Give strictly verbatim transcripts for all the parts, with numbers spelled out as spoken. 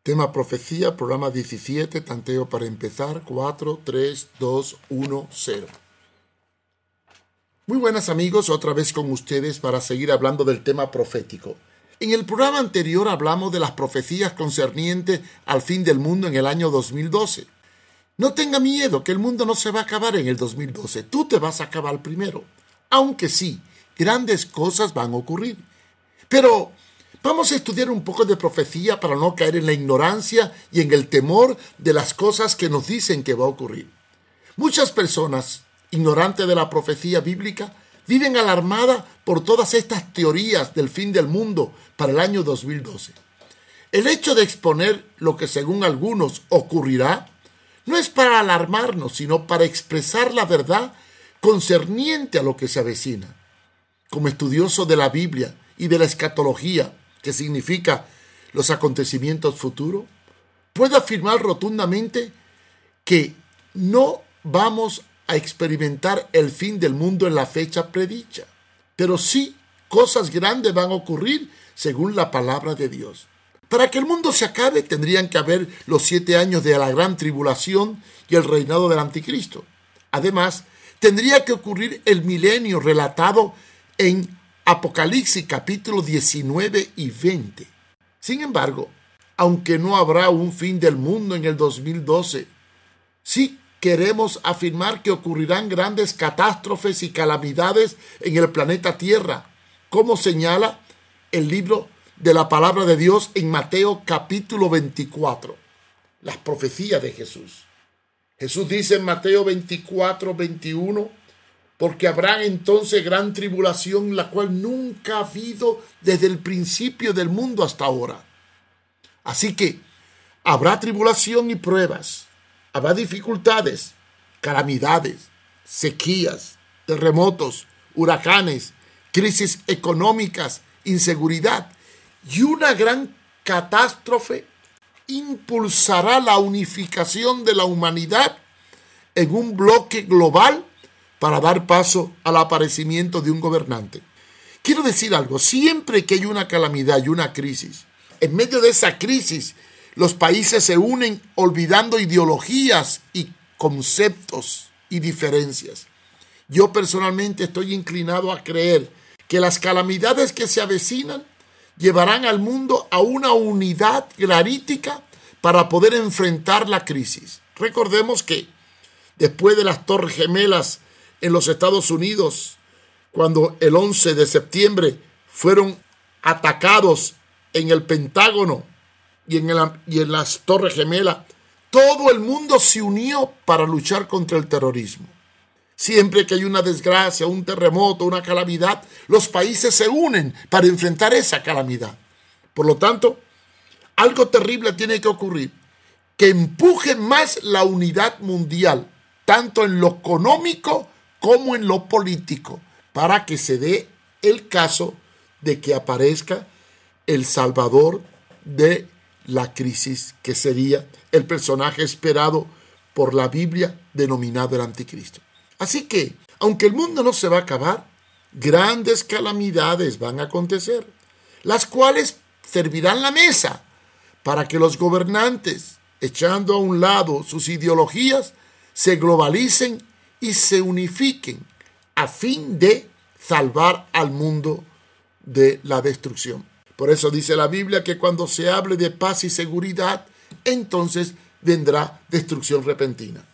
Tema profecía, programa diecisiete, tanteo para empezar, cuatro, tres, dos, uno, cero. Muy buenas amigos, otra vez con ustedes para seguir hablando del tema profético. En el programa anterior hablamos de las profecías concernientes al fin del mundo en el año dos mil doce. No tenga miedo, que el mundo no se va a acabar en el dos mil doce, tú te vas a acabar primero. Aunque sí, grandes cosas van a ocurrir. Pero vamos a estudiar un poco de profecía para no caer en la ignorancia y en el temor de las cosas que nos dicen que va a ocurrir. Muchas personas, ignorantes de la profecía bíblica, viven alarmadas por todas estas teorías del fin del mundo para el año dos mil doce. El hecho de exponer lo que según algunos ocurrirá no es para alarmarnos, sino para expresar la verdad concerniente a lo que se avecina. Como estudioso de la Biblia y de la escatología, que significa los acontecimientos futuros, puedo afirmar rotundamente que no vamos a experimentar el fin del mundo en la fecha predicha, pero sí cosas grandes van a ocurrir según la palabra de Dios. Para que el mundo se acabe tendrían que haber los siete años de la gran tribulación y el reinado del anticristo. Además, tendría que ocurrir el milenio relatado en Apocalipsis capítulo diecinueve y veinte. Sin embargo, aunque no habrá un fin del mundo en el dos mil doce, sí queremos afirmar que ocurrirán grandes catástrofes y calamidades en el planeta Tierra, como señala el libro de la palabra de Dios en Mateo capítulo veinticuatro, las profecías de Jesús. Jesús dice en Mateo veinticuatro, veintiuno, porque habrá entonces gran tribulación, la cual nunca ha habido desde el principio del mundo hasta ahora. Así que habrá tribulación y pruebas, habrá dificultades, calamidades, sequías, terremotos, huracanes, crisis económicas, inseguridad, y una gran catástrofe impulsará la unificación de la humanidad en un bloque global para dar paso al aparecimiento de un gobernante. Quiero decir algo, siempre que hay una calamidad y una crisis, en medio de esa crisis, los países se unen olvidando ideologías y conceptos y diferencias. Yo personalmente estoy inclinado a creer que las calamidades que se avecinan llevarán al mundo a una unidad granítica para poder enfrentar la crisis. Recordemos que después de las Torres Gemelas en los Estados Unidos, cuando el once de septiembre fueron atacados en el Pentágono y en, el, y en las Torres Gemelas, todo el mundo se unió para luchar contra el terrorismo. Siempre que hay una desgracia, un terremoto, una calamidad, los países se unen para enfrentar esa calamidad. Por lo tanto, algo terrible tiene que ocurrir, que empuje más la unidad mundial, tanto en lo económico como en lo político, para que se dé el caso de que aparezca el salvador de la crisis, que sería el personaje esperado por la Biblia denominado el anticristo. Así que, aunque el mundo no se va a acabar, grandes calamidades van a acontecer, las cuales servirán la mesa para que los gobernantes, echando a un lado sus ideologías, se globalicen y se unifiquen a fin de salvar al mundo de la destrucción. Por eso dice la Biblia que cuando se hable de paz y seguridad, entonces vendrá destrucción repentina.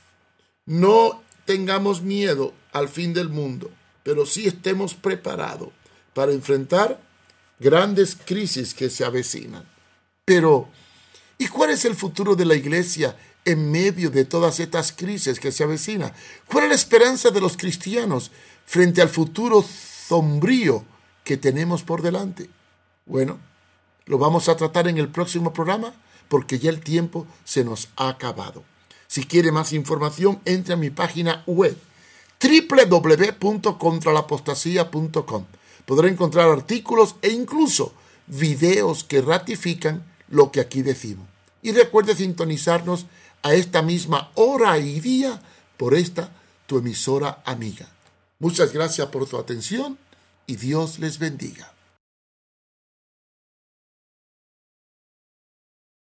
No tengamos miedo al fin del mundo, pero sí estemos preparados para enfrentar grandes crisis que se avecinan. Pero, ¿y cuál es el futuro de la iglesia en medio de todas estas crisis que se avecinan? ¿Cuál es la esperanza de los cristianos frente al futuro sombrío que tenemos por delante? Bueno, lo vamos a tratar en el próximo programa porque ya el tiempo se nos ha acabado. Si quiere más información, entre a mi página web doble u doble u doble u punto contra la apostasía punto com. Podrá encontrar artículos e incluso videos que ratifican lo que aquí decimos. Y recuerde sintonizarnos a esta misma hora y día por esta tu emisora amiga. Muchas gracias por su atención y Dios les bendiga.